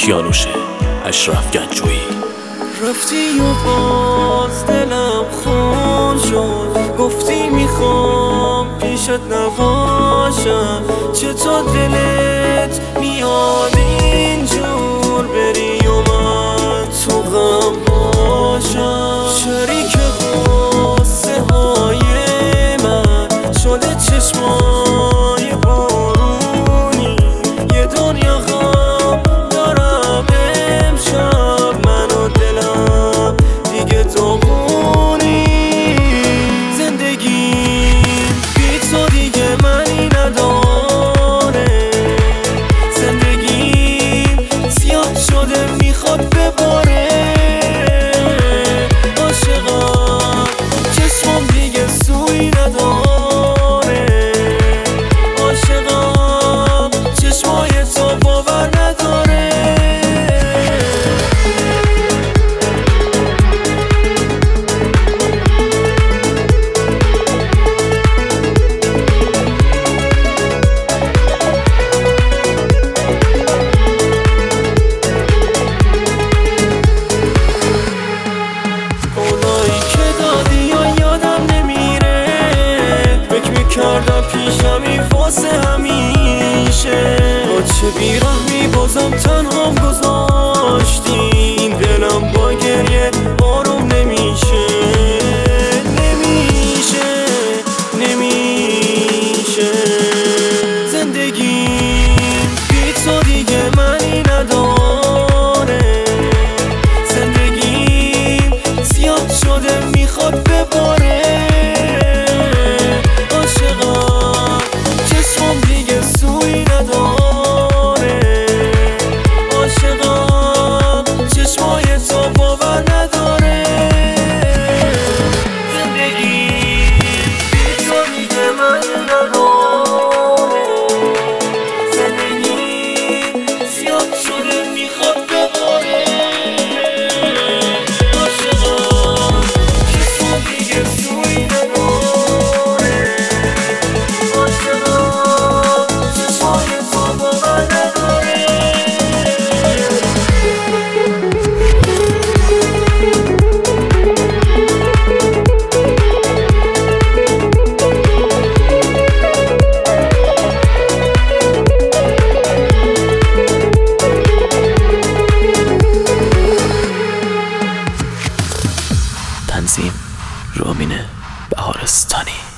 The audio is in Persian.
کیانوشه اشرف گنجویی. رفتی و باز دلم خون شد، گفتی میخوام پیشت نباشم. چطور دلت میاد اینجور بری و من تو غم باشم؟ شریک غصه های من شده چشمای بارونی، یه دنیا غم دارم امشب، من و دلم دیگه داغونی. زندگیم بی تو دیگه معنی نداره، زندگیم سیاه شده میخواد بباره. عاشقم چشمم دیگه سوی نداره، عاشقم چشمای تو باور نداره. کردم پیشمی واسه همیشه، با چه بیرحمی بازم تنهام گذاشتی. این دلم با گریه آروم نمیشه، نمیشه، نمیشه. زندگی بی تو دیگه معنی نداره، زندگی سیاه شده میخواد بباره. تنظیم رامین بهارستانی.